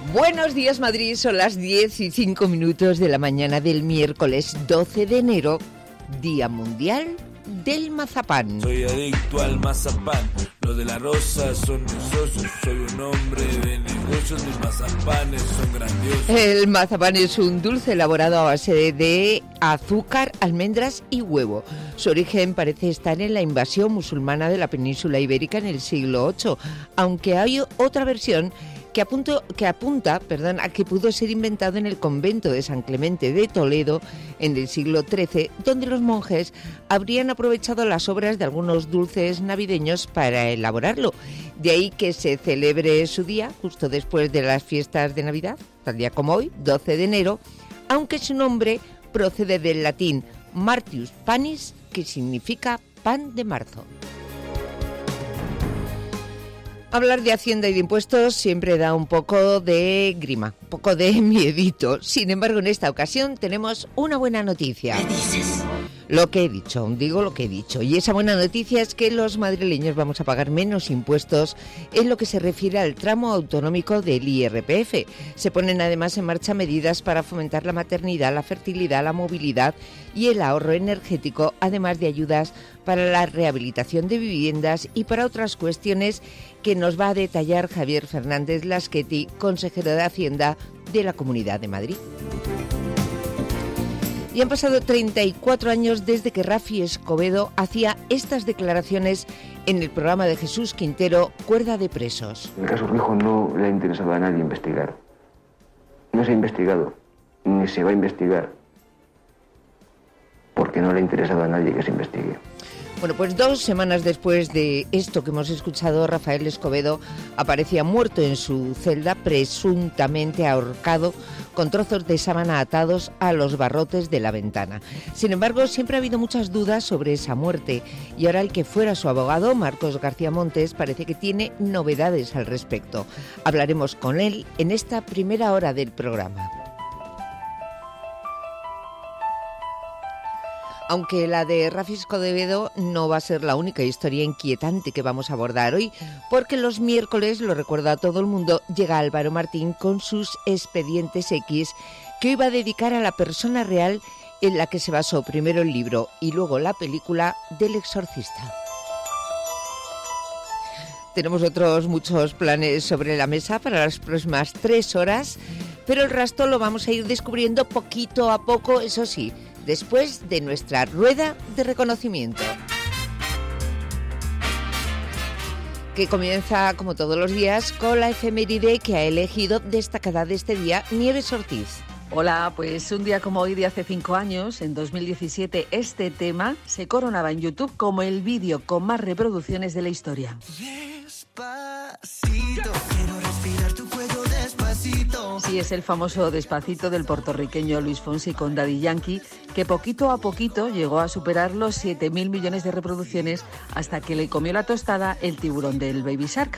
Buenos días, Madrid. Son las 10:05 de la mañana del miércoles 12 de enero, Día Mundial del Mazapán. Soy adicto al mazapán, los de la rosa son mis socios. Soy un hombre de negocios, mis mazapanes son grandiosos. El mazapán es un dulce elaborado a base de azúcar, almendras y huevo. Su origen parece estar en la invasión musulmana de la península ibérica en el siglo VIII, aunque hay otra versión que apunta a que pudo ser inventado en el convento de San Clemente de Toledo en el siglo XIII, donde los monjes habrían aprovechado las sobras de algunos dulces navideños para elaborarlo. De ahí que se celebre su día justo después de las fiestas de Navidad, tal día como hoy, 12 de enero, aunque su nombre procede del latín Martius Panis, que significa pan de marzo. Hablar de Hacienda y de impuestos siempre da un poco de grima, un poco de miedito. Sin embargo, en esta ocasión tenemos una buena noticia. ¿Qué dices? Lo que he dicho, digo lo que he dicho. Y esa buena noticia es que los madrileños vamos a pagar menos impuestos en lo que se refiere al tramo autonómico del IRPF. Se ponen además en marcha medidas para fomentar la maternidad, la fertilidad, la movilidad y el ahorro energético, además de ayudas para la rehabilitación de viviendas y para otras cuestiones que nos va a detallar Javier Fernández Laschetti, consejero de Hacienda de la Comunidad de Madrid. Y han pasado 34 años desde que Rafi Escobedo hacía estas declaraciones en el programa de Jesús Quintero, Cuerda de Presos. En el caso Urquijo no le ha interesado a nadie investigar. No se ha investigado, ni se va a investigar, porque no le ha interesado a nadie que se investigue. Bueno, pues 2 semanas después de esto que hemos escuchado, Rafael Escobedo aparecía muerto en su celda, presuntamente ahorcado, con trozos de sábana atados a los barrotes de la ventana. Sin embargo, siempre ha habido muchas dudas sobre esa muerte, y ahora el que fuera su abogado, Marcos García Montes, parece que tiene novedades al respecto. Hablaremos con él en esta primera hora del programa. Aunque la de Rafi Escobedo no va a ser la única historia inquietante que vamos a abordar hoy, porque los miércoles, lo recuerda a todo el mundo, llega Álvaro Martín con sus Expedientes X, que hoy va a dedicar a la persona real en la que se basó primero el libro y luego la película del Exorcista. Tenemos otros muchos planes sobre la mesa para las próximas 3 horas, pero el resto lo vamos a ir descubriendo poquito a poco, eso sí, después de nuestra rueda de reconocimiento, que comienza, como todos los días, con la efeméride que ha elegido destacada de este día, Nieves Ortiz. Hola, pues un día como hoy de hace 5 años, en 2017, este tema se coronaba en YouTube como el vídeo con más reproducciones de la historia. Despacito, quiero respirar tu cuello despacito. Sí, es el famoso Despacito del puertorriqueño Luis Fonsi con Daddy Yankee, que poquito a poquito llegó a superar los 7.000 millones de reproducciones hasta que le comió la tostada el tiburón del Baby Shark.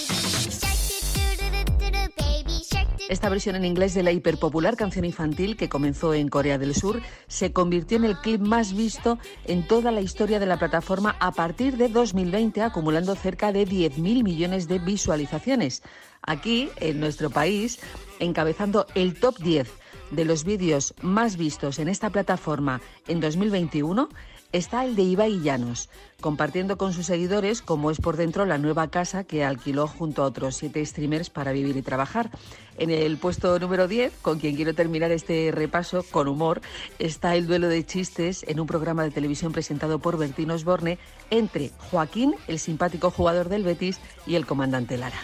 Esta versión en inglés de la hiperpopular canción infantil que comenzó en Corea del Sur se convirtió en el clip más visto en toda la historia de la plataforma a partir de 2020, acumulando cerca de 10.000 millones de visualizaciones. Aquí, en nuestro país, encabezando el top 10 de los vídeos más vistos en esta plataforma en 2021, está el de Ibai Llanos, compartiendo con sus seguidores cómo es por dentro la nueva casa que alquiló junto a otros 7 streamers para vivir y trabajar. En el puesto número 10, con quien quiero terminar este repaso con humor, está el duelo de chistes en un programa de televisión presentado por Bertín Osborne entre Joaquín, el simpático jugador del Betis, y el comandante Lara.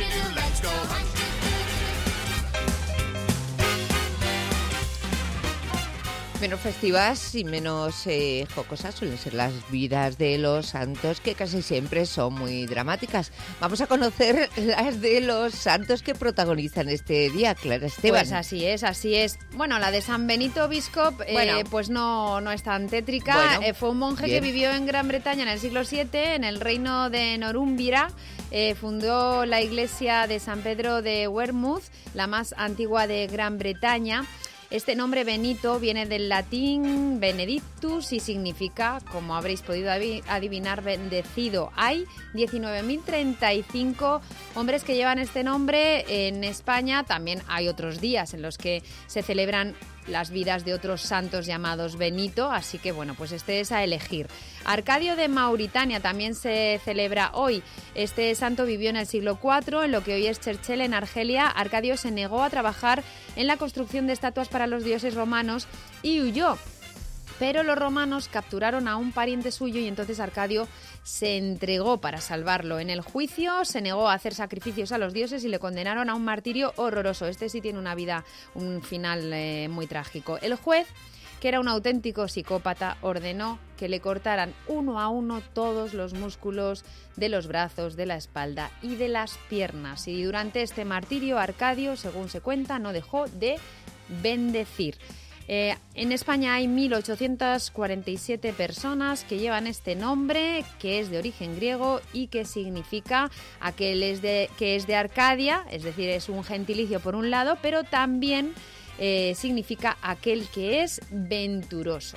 Menos festivas y menos jocosas suelen ser las vidas de los santos, que casi siempre son muy dramáticas. Vamos a conocer las de los santos que protagonizan este día, Clara Esteban. Pues así es. Bueno, la de San Benito Biscop, pues no es tan tétrica. Bueno, fue un monje bien. que vivió en Gran Bretaña en el siglo VII, en el reino de Northumbria. Fundó la iglesia de San Pedro de Wearmouth, la más antigua de Gran Bretaña. Este nombre Benito viene del latín benedictus y significa, como habréis podido adivinar, bendecido. Hay 19.035 hombres que llevan este nombre en España. También hay otros días en los que se celebran las vidas de otros santos llamados Benito, así que bueno, pues este es a elegir. Arcadio de Mauritania también se celebra hoy. Este santo vivió en el siglo IV, en lo que hoy es Cherchell, en Argelia. Arcadio se negó a trabajar en la construcción de estatuas para los dioses romanos y huyó. Pero los romanos capturaron a un pariente suyo y entonces Arcadio se entregó para salvarlo. En el juicio se negó a hacer sacrificios a los dioses y le condenaron a un martirio horroroso. Este sí tiene un final muy trágico. El juez, que era un auténtico psicópata, ordenó que le cortaran uno a uno todos los músculos de los brazos, de la espalda y de las piernas. Y durante este martirio, Arcadio, según se cuenta, no dejó de bendecir. En España hay 1.847 personas que llevan este nombre, que es de origen griego y que significa que es de Arcadia, es decir, es un gentilicio por un lado, pero también significa aquel que es venturoso.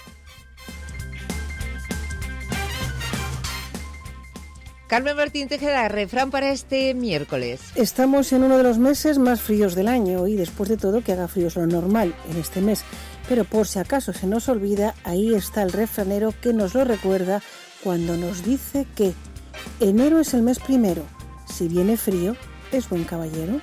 Carmen Martín Tejeda, refrán para este miércoles. Estamos en uno de los meses más fríos del año y después de todo que haga frío es lo normal en este mes. Pero por si acaso se nos olvida, ahí está el refranero que nos lo recuerda cuando nos dice que enero es el mes primero. Si viene frío, es buen caballero.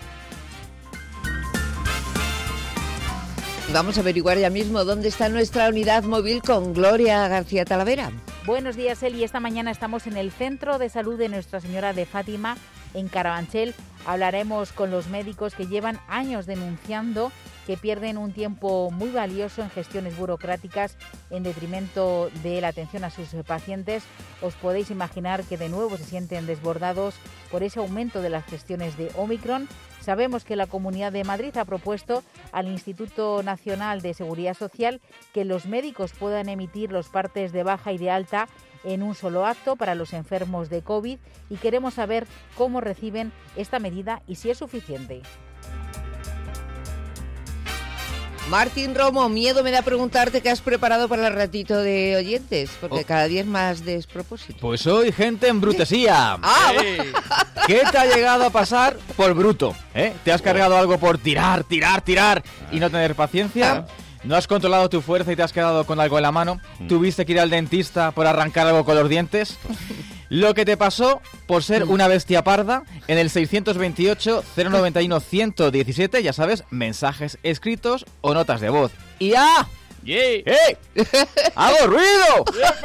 Vamos a averiguar ya mismo dónde está nuestra unidad móvil con Gloria García Talavera. Buenos días, Eli. Esta mañana estamos en el Centro de Salud de Nuestra Señora de Fátima, en Carabanchel. Hablaremos con los médicos que llevan años denunciando que pierden un tiempo muy valioso en gestiones burocráticas en detrimento de la atención a sus pacientes. Os podéis imaginar que de nuevo se sienten desbordados por ese aumento de las gestiones de Omicron. Sabemos que la Comunidad de Madrid ha propuesto al Instituto Nacional de Seguridad Social que los médicos puedan emitir los partes de baja y de alta en un solo acto para los enfermos de COVID y queremos saber cómo reciben esta medida y si es suficiente. Martín Romo, miedo me da preguntarte qué has preparado para el ratito de oyentes, porque cada día es más despropósito. Pues hoy, gente en brutesía. ¿Qué te ha llegado a pasar por bruto? ¿Te has cargado algo por tirar y no tener paciencia? ¿No has controlado tu fuerza y te has quedado con algo en la mano? ¿Tuviste que ir al dentista por arrancar algo con los dientes? Lo que te pasó por ser una bestia parda en el 628-091-117, ya sabes, mensajes escritos o notas de voz. ¡Y ¡ah! ¡Hey! ¡Hago ruido!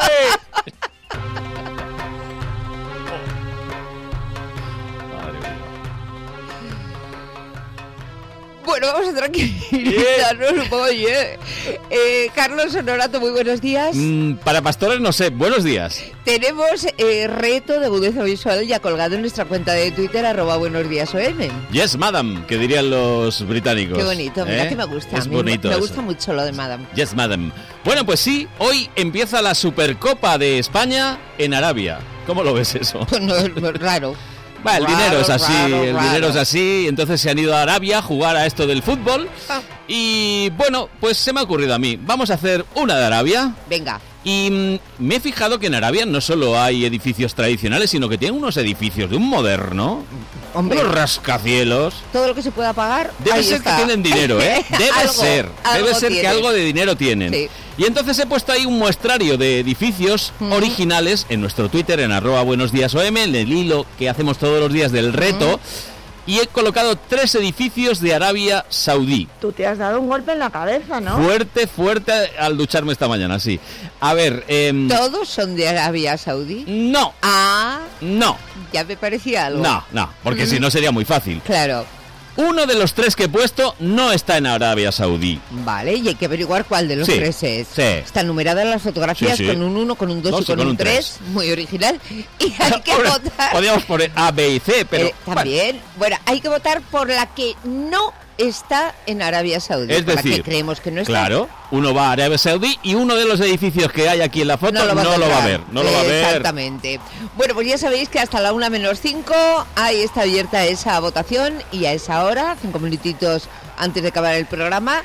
Bueno, vamos a tranquilizarnos un poco. Carlos Honorato, muy buenos días. Para pastores no sé, buenos días. Tenemos reto de agudeza visual ya colgado en nuestra cuenta de Twitter, @buenosdiasom. Yes, madam, que dirían los británicos. Qué bonito, mira que me gusta. Es bonito. Me gusta mucho lo de madam. Yes, madam. Bueno, pues sí, hoy empieza la Supercopa de España en Arabia. ¿Cómo lo ves eso? No es raro. El dinero es así, dinero es así, entonces se han ido a Arabia a jugar a esto del fútbol y bueno, pues se me ha ocurrido a mí, vamos a hacer una de Arabia. Venga. Y me he fijado que en Arabia no solo hay edificios tradicionales, sino que tienen unos edificios de un moderno, unos rascacielos. Todo lo que se pueda pagar. Debe ser que tienen dinero, ¿eh? Debe ser que algo de dinero tienen. Sí. Y entonces he puesto ahí un muestrario de edificios originales en nuestro Twitter, en @buenosdiasom, en el hilo que hacemos todos los días del reto. Y he colocado 3 edificios de Arabia Saudí. Tú te has dado un golpe en la cabeza, ¿no? Fuerte al ducharme esta mañana, sí. A ver... ¿Todos son de Arabia Saudí? No. No. Ya me parecía algo. No, porque si no sería muy fácil. Claro. Uno de los 3 que he puesto no está en Arabia Saudí. Vale, y hay que averiguar cuál de los 3 es. Sí. Están numeradas las fotografías con un 1, con un 2 y con un 3. Muy original. Y hay que votar. Podríamos poner A, B y C, pero... también. Bueno, hay que votar por la que no está en Arabia Saudí. Es decir, la que creemos que no está. Claro, uno va a Arabia Saudí y uno de los edificios que hay aquí en la foto no lo va a ver. Exactamente. Bueno, pues ya sabéis que hasta la 1:05 ahí está abierta esa votación y a esa hora, 5 minutitos antes de acabar el programa,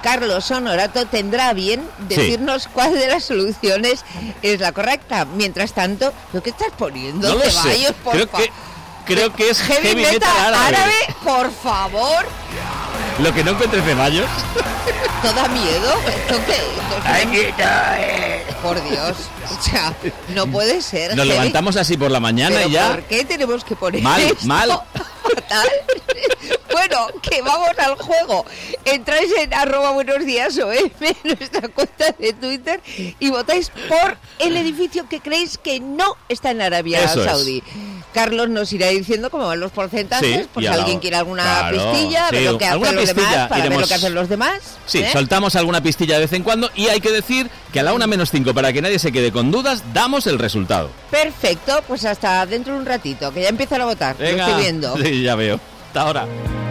Carlos Honorato tendrá a bien decirnos cuál de las soluciones es la correcta. Mientras tanto, ¿lo que estás poniendo? No lo sé. Creo que es heavy metal árabe. Por favor. Lo que no encuentres Ceballos. ¿Todo da miedo? ¿Esto qué? Por Dios. O sea, no puede ser. Nos levantamos así por la mañana. ¿Pero y ya. ¿Por qué tenemos que poner mal? Fatal. Bueno, que vamos al juego. Entráis en @buenosdiasom, nuestra cuenta de Twitter, y votáis por el edificio que creéis que no está en Arabia Saudí. Carlos nos irá diciendo cómo van los porcentajes, si alguien quiere alguna pistilla, ver lo que hacen los demás, para ver lo que hacen los demás. Sí, soltamos alguna pistilla de vez en cuando, y hay que decir que a la 1:05, para que nadie se quede con dudas, damos el resultado. Perfecto, pues hasta dentro de un ratito, que ya empiezan a votar. Venga. Lo estoy viendo. Sí, ya veo. Hasta ahora.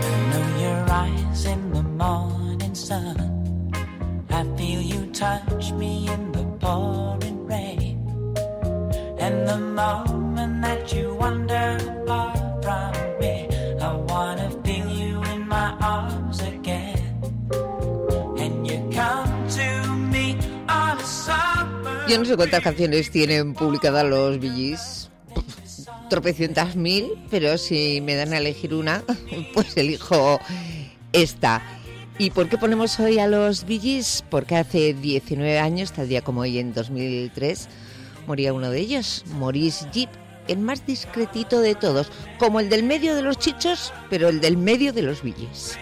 And the moment that you wander far from me, I wanna feel you in my arms again. And you come to me on a summer. Yo no sé cuántas canciones tienen publicadas los Bee Gees, tropecientas mil, pero si me dan a elegir una, pues elijo esta. ¿Y por qué ponemos hoy a los Bee Gees? Porque hace 19 años, tal día como hoy en 2003, moría uno de ellos, Maurice Gibb, el más discretito de todos, como el del medio de los Chichos, pero el del medio de los Bee Gees.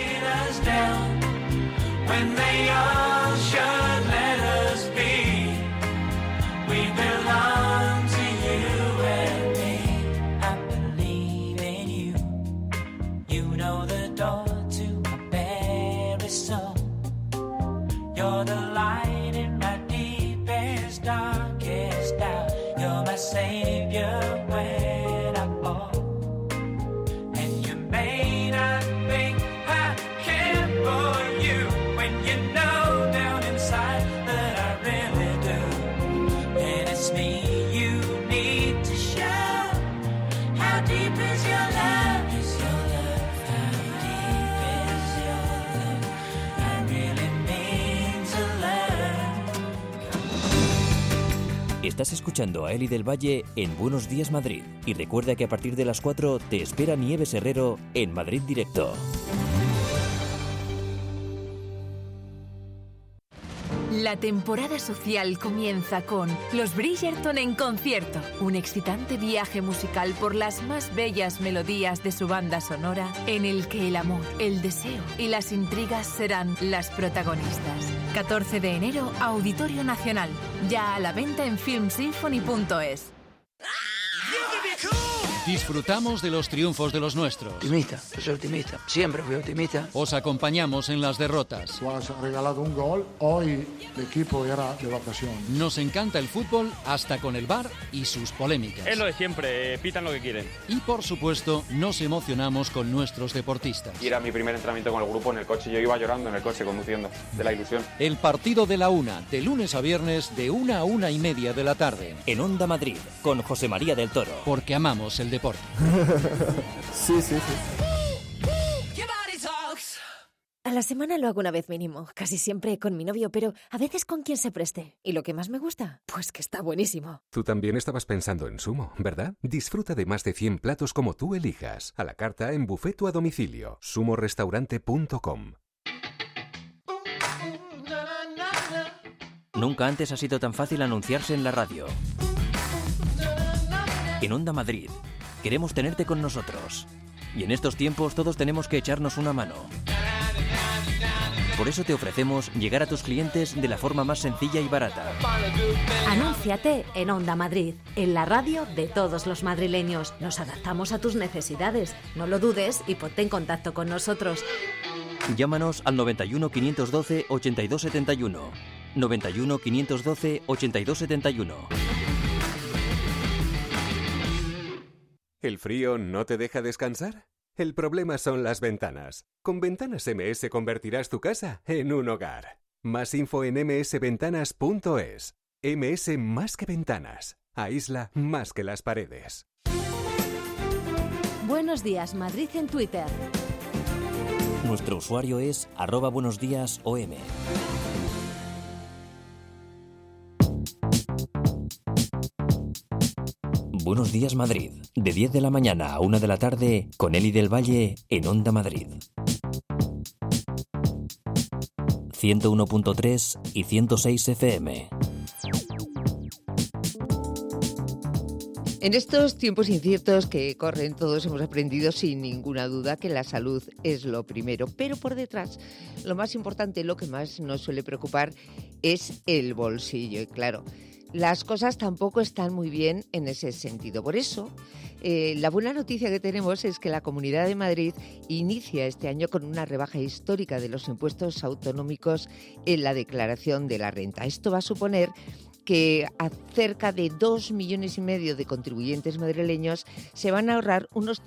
Savior when I fall, and you may not think I care for you when you know down inside that I really do, and it's me you need to show. How deep is your love? Is your love? How deep is your love? I really mean to learn. Estás escuchando a Eli del Valle en Buenos Días Madrid. Y recuerda que a partir de las 4 te espera Nieves Herrero en Madrid Directo. La temporada social comienza con Los Bridgerton en concierto, un excitante viaje musical por las más bellas melodías de su banda sonora, en el que el amor, el deseo y las intrigas serán las protagonistas. 14 de enero, Auditorio Nacional, ya a la venta en filmsymphony.es. Disfrutamos de los triunfos de los nuestros. Optimista, yo soy optimista, siempre fui optimista. Os acompañamos en las derrotas. Tú has regalado un gol, hoy el equipo era de vacaciones. Nos encanta el fútbol hasta con el VAR y sus polémicas. Es lo de siempre, pitan lo que quieren. Y por supuesto, nos emocionamos con nuestros deportistas. Y era mi primer entrenamiento con el grupo en el coche, yo iba llorando en el coche conduciendo, de la ilusión. El partido de la 1, de lunes a viernes, de 1 a 1:30 de la tarde. En Onda Madrid, con José María del Toro. Porque amamos el deporte. Sí. A la semana lo hago una vez mínimo, casi siempre con mi novio, pero a veces con quien se preste. ¿Y lo que más me gusta? Pues que está buenísimo. Tú también estabas pensando en Sumo, ¿verdad? Disfruta de más de 100 platos como tú elijas, a la carta, en buffet o a domicilio. sumorestaurante.com. Nunca antes ha sido tan fácil anunciarse en la radio. En Onda Madrid, queremos tenerte con nosotros. Y en estos tiempos todos tenemos que echarnos una mano. Por eso te ofrecemos llegar a tus clientes de la forma más sencilla y barata. Anúnciate en Onda Madrid, en la radio de todos los madrileños. Nos adaptamos a tus necesidades. No lo dudes y ponte en contacto con nosotros. Llámanos al 91 512 8271. 91 512 8271. ¿El frío no te deja descansar? El problema son las ventanas. Con Ventanas MS convertirás tu casa en un hogar. Más info en msventanas.es. MS más que ventanas. Aísla más que las paredes. Buenos días, Madrid en Twitter. Nuestro usuario es @buenosdiasom. Buenos días Madrid, de 10 de la mañana a 1 de la tarde, con Eli del Valle en Onda Madrid. 101.3 y 106 FM. En estos tiempos inciertos que corren, todos hemos aprendido sin ninguna duda que la salud es lo primero. Pero por detrás, lo más importante, lo que más nos suele preocupar es el bolsillo. Y claro, las cosas tampoco están muy bien en ese sentido. Por eso, la buena noticia que tenemos es que la Comunidad de Madrid inicia este año con una rebaja histórica de los impuestos autonómicos en la declaración de la renta. Esto va a suponer que a cerca de 2,5 millones de contribuyentes madrileños se van a ahorrar unos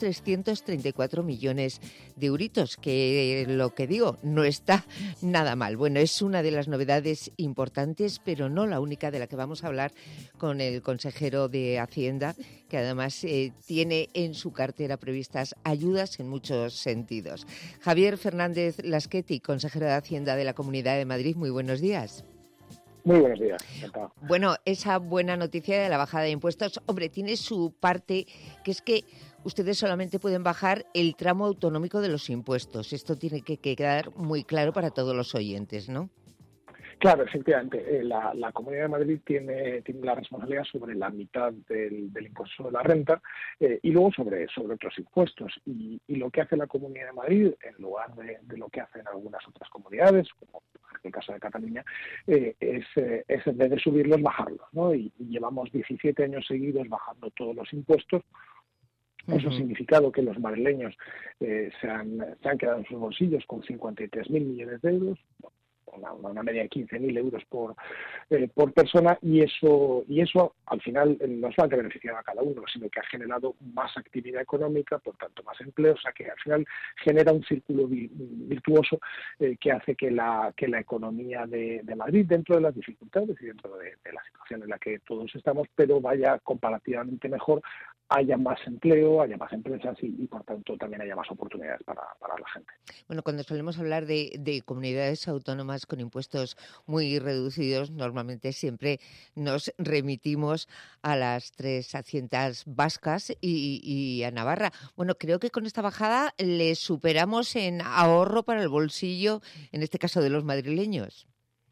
334 millones de euritos, que lo que digo, no está nada mal. Bueno, es una de las novedades importantes, pero no la única, de la que vamos a hablar con el consejero de Hacienda, que además tiene en su cartera previstas ayudas en muchos sentidos. Javier Fernández Lasqueti, consejero de Hacienda de la Comunidad de Madrid, muy buenos días. Muy buenos días. Encantado. Bueno, esa buena noticia de la bajada de impuestos, hombre, tiene su parte, que es que ustedes solamente pueden bajar el tramo autonómico de los impuestos. Esto tiene que quedar muy claro para todos los oyentes, ¿no? Claro, efectivamente. La Comunidad de Madrid tiene la responsabilidad sobre la mitad del impuesto sobre la renta y luego sobre otros impuestos. Y lo que hace la Comunidad de Madrid, en lugar de lo que hacen algunas otras comunidades, como en el caso de Cataluña, es en vez de subirlos, bajarlos, ¿no? Y llevamos 17 años seguidos bajando todos los impuestos. Eso ha significado que los madrileños se han quedado en sus bolsillos con 53.000 millones de euros, una media de 15.000 euros por persona, y eso al final no solamente ha beneficiado a cada uno, sino que ha generado más actividad económica, por tanto más empleo, o sea que al final genera un círculo virtuoso que hace que la economía de Madrid, dentro de las dificultades y dentro de la situación en la que todos estamos, pero vaya comparativamente mejor, haya más empleo, haya más empresas y por tanto también haya más oportunidades para la gente. Bueno, cuando solemos hablar de comunidades autónomas con impuestos muy reducidos, normalmente siempre nos remitimos a las 3 haciendas vascas y a Navarra. Bueno, creo que con esta bajada le superamos en ahorro para el bolsillo, en este caso de los madrileños.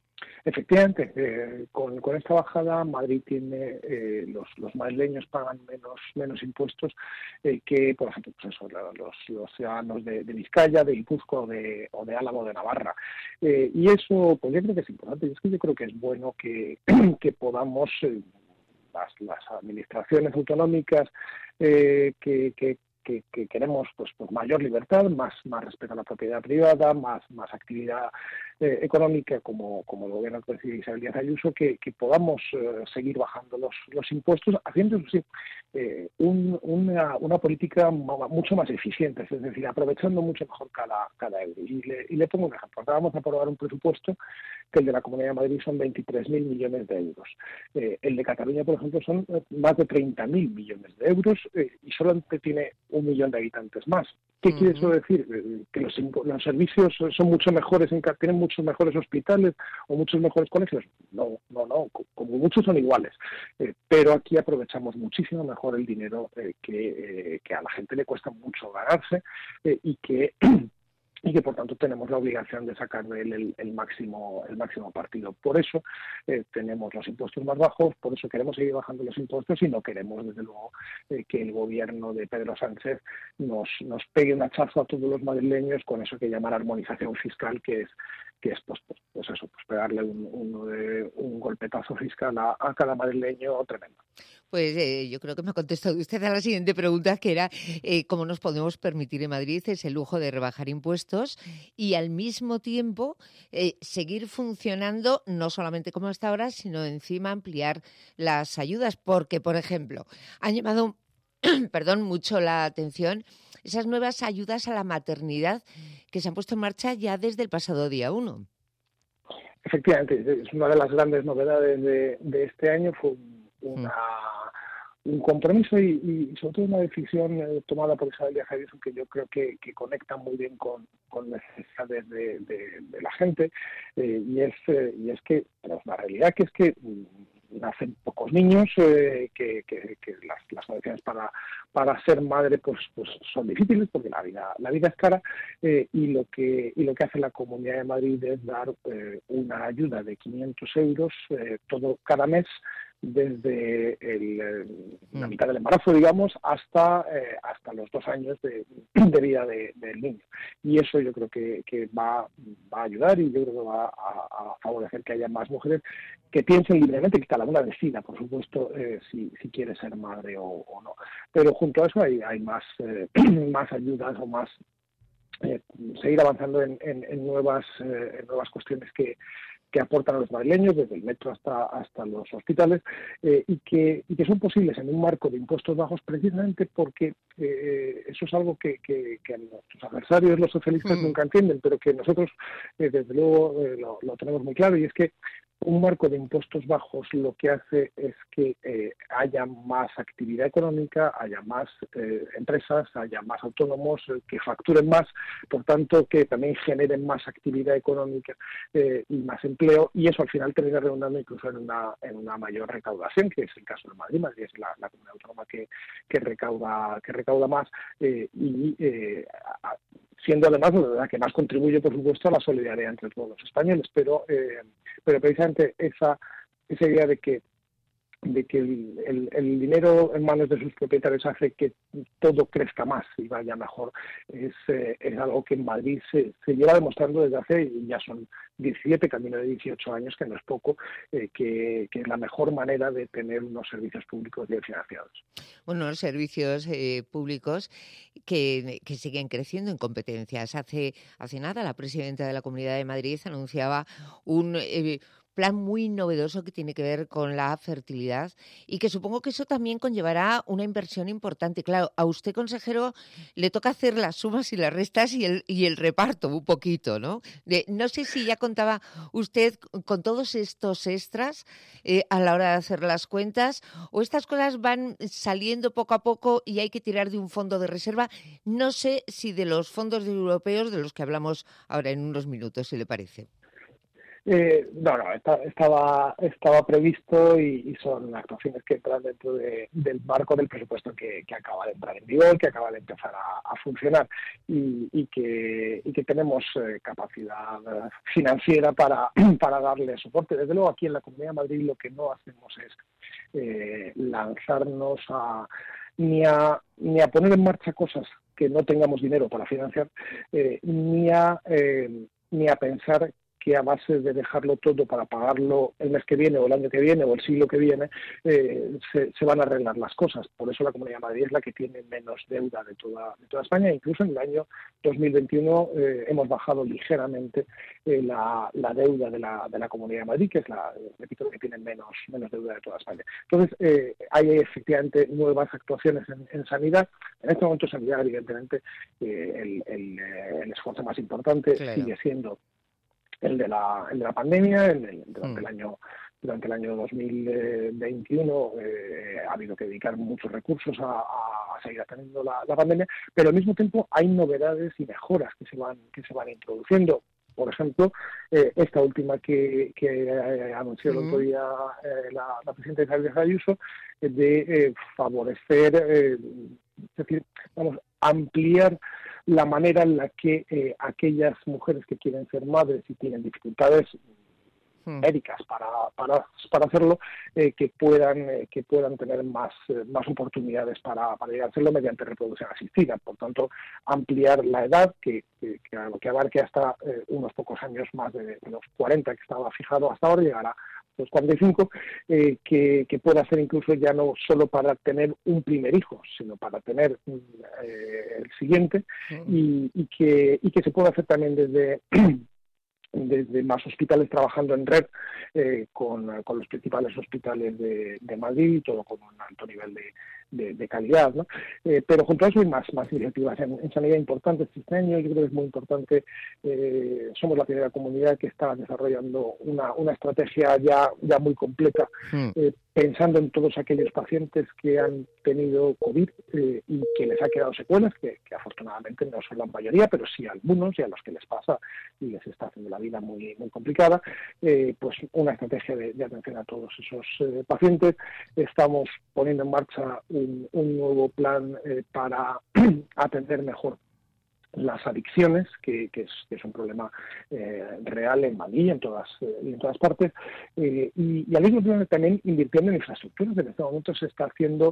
Efectivamente, con esta bajada Madrid tiene, los madrileños pagan menos impuestos que, por ejemplo, pues eso, los ciudadanos de Vizcaya, de Guipúzcoa o de Álava o de Navarra. Y eso, pues yo creo que es importante. Es que yo creo que es bueno que podamos, las administraciones autonómicas que queremos pues mayor libertad, más respeto a la propiedad privada, más actividad económica, como el gobierno que decide Isabel Díaz Ayuso, que podamos seguir bajando los impuestos, haciendo eso sí, una política mucho más eficiente, es decir, aprovechando mucho mejor cada euro. Y le pongo un ejemplo. Acabamos de aprobar un presupuesto que el de la Comunidad de Madrid son 23.000 millones de euros. El de Cataluña, por ejemplo, son más de 30.000 millones de euros y solamente tiene 1 millón de habitantes más. ¿Qué quiere eso decir? Que los servicios son mucho mejores, tienen muchos mejores hospitales o muchos mejores colegios. No, como muchos son iguales. Pero aquí aprovechamos muchísimo mejor el dinero que a la gente le cuesta mucho ganarse y que por tanto tenemos la obligación de sacar de él el máximo partido. Por eso tenemos los impuestos más bajos, por eso queremos seguir bajando los impuestos y no queremos, desde luego, que el gobierno de Pedro Sánchez nos pegue un hachazo a todos los madrileños con eso que llaman armonización fiscal, que es pegarle un golpetazo fiscal a cada madrileño tremendo. Pues yo creo que me ha contestado usted a la siguiente pregunta, que era cómo nos podemos permitir en Madrid ese lujo de rebajar impuestos y al mismo tiempo seguir funcionando, no solamente como hasta ahora, sino encima ampliar las ayudas, porque, por ejemplo, han llamado mucho la atención esas nuevas ayudas a la maternidad que se han puesto en marcha ya desde el pasado día 1. Efectivamente, es una de las grandes novedades de este año. Fue un compromiso y sobre todo una decisión tomada por Isabel Díaz Ayuso que yo creo que conecta muy bien con necesidades de la gente, y es que la realidad que es que nacen pocos niños, que las condiciones para ser madre pues son difíciles porque la vida es cara, y lo que hace la Comunidad de Madrid es dar una ayuda de 500 euros cada mes desde la mitad del embarazo, digamos, hasta los 2 años de vida del niño. Y eso yo creo que va a ayudar, y yo creo que va a favorecer que haya más mujeres que piensen libremente, que cada una decida, por supuesto, si quiere ser madre o no. Pero junto a eso hay más ayudas o más seguir avanzando en nuevas cuestiones que aportan a los madrileños, desde el metro hasta los hospitales, y que son posibles en un marco de impuestos bajos, precisamente porque eso es algo que nuestros adversarios, los socialistas, nunca entienden, pero que nosotros, desde luego, lo tenemos muy claro, y es que un marco de impuestos bajos lo que hace es que haya más actividad económica, haya más empresas, haya más autónomos que facturen más, por tanto que también generen más actividad económica y más empleo, y eso al final termina redundando incluso en una mayor recaudación, que es el caso de Madrid. Madrid es la comunidad autónoma que recauda más, siendo además la que más contribuye, por supuesto, a la solidaridad entre todos los españoles, pero precisamente esa idea de que el dinero en manos de sus propietarios hace que todo crezca más y vaya mejor, es algo que en Madrid se lleva demostrando desde hace, ya son 17, camino de 18 años, que no es poco, que es la mejor manera de tener unos servicios públicos bien financiados. Bueno, los servicios públicos que siguen creciendo en competencias. Hace nada la presidenta de la Comunidad de Madrid anunciaba un plan muy novedoso que tiene que ver con la fertilidad, y que supongo que eso también conllevará una inversión importante. Claro, a usted, consejero, le toca hacer las sumas y las restas y el reparto un poquito, ¿no? No sé si ya contaba usted con todos estos extras a la hora de hacer las cuentas, o estas cosas van saliendo poco a poco y hay que tirar de un fondo de reserva. No sé si de los fondos europeos de los que hablamos ahora en unos minutos, si le parece. Estaba previsto, y son actuaciones que entran dentro del marco del presupuesto que acaba de entrar en vigor, que acaba de empezar a funcionar, y que tenemos capacidad financiera para darle soporte. Desde luego, aquí en la Comunidad de Madrid lo que no hacemos es lanzarnos ni a poner en marcha cosas que no tengamos dinero para financiar, ni a pensar que a base de dejarlo todo para pagarlo el mes que viene o el año que viene o el siglo que viene, se van a arreglar las cosas. Por eso la Comunidad de Madrid es la que tiene menos deuda de toda España. Incluso en el año 2021 hemos bajado ligeramente la deuda de la Comunidad de Madrid, que es repito, que tiene menos deuda de toda España. Entonces, hay efectivamente nuevas actuaciones en sanidad. En este momento, sanidad, evidentemente, el esfuerzo más importante sigue siendo el de la pandemia. Durante el año 2021 ha habido que dedicar muchos recursos a seguir atendiendo la pandemia, pero al mismo tiempo hay novedades y mejoras que se van introduciendo. Por ejemplo, esta última que anunció el otro día la presidenta Isabel Ayuso, de favorecer, es decir, ampliar la manera en la que aquellas mujeres que quieren ser madres y tienen dificultades médicas para hacerlo, que puedan tener más oportunidades para llegar a hacerlo mediante reproducción asistida. Por tanto, ampliar la edad que abarque hasta unos pocos años más de los 40 que estaba fijado hasta ahora, llegará los 45, que pueda ser incluso ya no solo para tener un primer hijo, sino para tener el siguiente, y que se pueda hacer también desde más hospitales, trabajando en red con los principales hospitales de Madrid, y todo con un alto nivel de calidad, ¿no? Pero junto a eso hay más iniciativas en sanidad importantes este año. Yo creo que es muy importante. Somos la primera comunidad que está desarrollando una estrategia ya muy completa, pensando en todos aquellos pacientes que han tenido COVID y que les ha quedado secuelas, que afortunadamente no son la mayoría, pero sí algunos, y a los que les pasa y les está haciendo la vida muy complicada. Pues una estrategia de atención a todos esos pacientes. Estamos poniendo en marcha un nuevo plan para atender mejor las adicciones, que es un problema real en Madrid y en todas partes, y al mismo tiempo también invirtiendo en infraestructuras. En este momento se está haciendo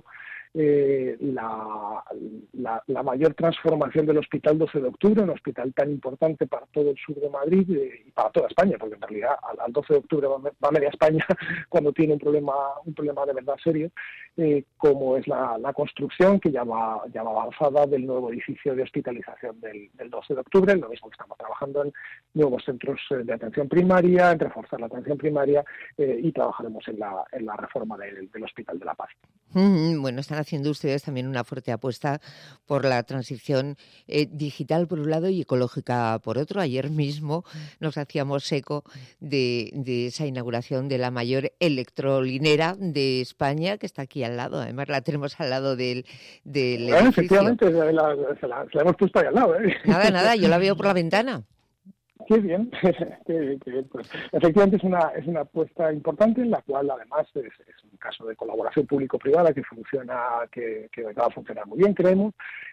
la mayor transformación del Hospital 12 de Octubre, un hospital tan importante para todo el sur de Madrid y para toda España, porque en realidad al 12 de octubre va media España cuando tiene un problema de verdad serio, como es la construcción, que ya va avanzada, del nuevo edificio de hospitalización del 12 de octubre, lo mismo que estamos trabajando en nuevos centros de atención primaria, en reforzar la atención primaria, y trabajaremos en la reforma del Hospital de la Paz. Bueno, están haciendo ustedes también una fuerte apuesta por la transición digital por un lado y ecológica por otro. Ayer mismo nos hacíamos eco de esa inauguración de la mayor electrolinera de España, que está aquí al lado. Además la tenemos al lado del edificio. Efectivamente, se la hemos puesto ahí al lado. Nada, yo la veo por la ventana. Qué bien, pues, efectivamente es una apuesta importante, en la cual además es un caso de colaboración público-privada que va a funcionar muy bien, creemos.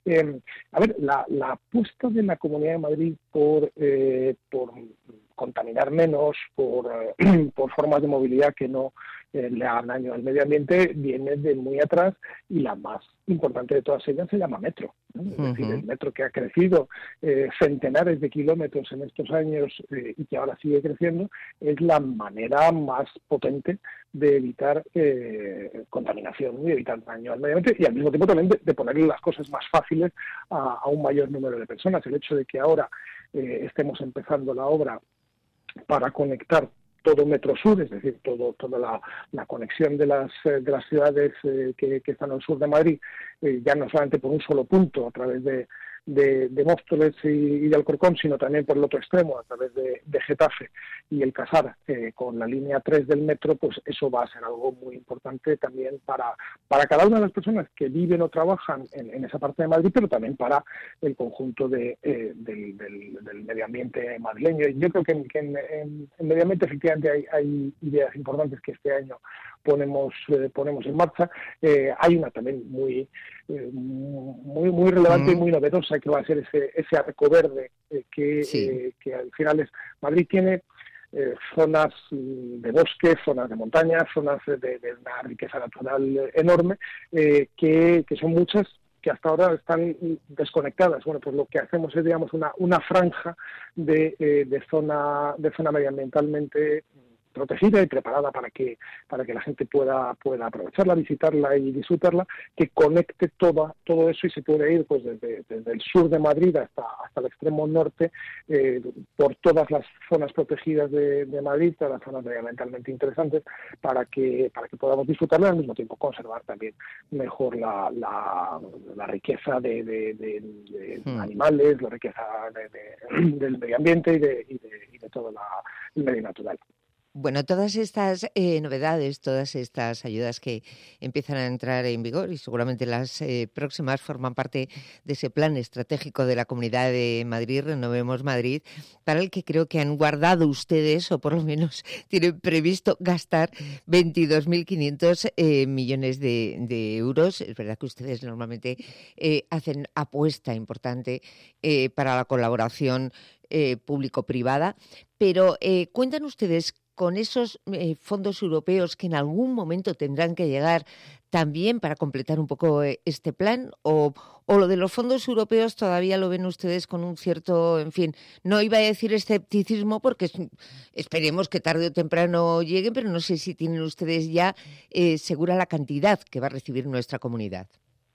La apuesta de la Comunidad de Madrid por contaminar menos, por formas de movilidad que no le hagan daño al medio ambiente, viene de muy atrás, y la más importante de todas ellas se llama metro, ¿no? Es decir, el metro, que ha crecido centenares de kilómetros en estos años y que ahora sigue creciendo, es la manera más potente de evitar contaminación y evitar daño al medio ambiente, y al mismo tiempo también de ponerle las cosas más fáciles a un mayor número de personas. El hecho de que ahora estemos empezando la obra para conectar todo Metro Sur, es decir, toda la conexión de las ciudades que están al sur de Madrid, ya no solamente por un solo punto a través de Móstoles y de Alcorcón, sino también por el otro extremo, a través de Getafe y el Casar, con la línea 3 del metro, pues eso va a ser algo muy importante también para cada una de las personas que viven o trabajan en esa parte de Madrid, pero también para el conjunto del medio ambiente madrileño. Y yo creo que en medio ambiente efectivamente hay ideas importantes que este año ponemos en marcha. Hay una también muy relevante y muy novedosa, que va a ser ese arco verde, que al final es Madrid tiene zonas de bosque, zonas de montaña, zonas de una riqueza natural enorme, que son muchas, que hasta ahora están desconectadas. Bueno, pues lo que hacemos es, digamos, una franja de zona medioambientalmente protegida y preparada para que la gente pueda aprovecharla, visitarla y disfrutarla, que conecte todo eso, y se puede ir pues desde el sur de Madrid hasta el extremo norte, por todas las zonas protegidas de Madrid, todas las zonas medioambientalmente interesantes, para que podamos disfrutarla y al mismo tiempo conservar también mejor la riqueza de animales, la riqueza del medio ambiente y de todo el medio natural. Bueno, todas estas novedades, todas estas ayudas que empiezan a entrar en vigor, y seguramente las próximas, forman parte de ese plan estratégico de la Comunidad de Madrid, Renovemos Madrid, para el que creo que han guardado ustedes, o por lo menos tienen previsto gastar 22.500 millones de euros. Es verdad que ustedes normalmente hacen apuesta importante para la colaboración público-privada, pero cuentan ustedes con esos fondos europeos que en algún momento tendrán que llegar también para completar un poco este plan, o lo de los fondos europeos todavía lo ven ustedes con un cierto, en fin, no iba a decir escepticismo, porque esperemos que tarde o temprano lleguen, pero no sé si tienen ustedes ya segura la cantidad que va a recibir nuestra comunidad.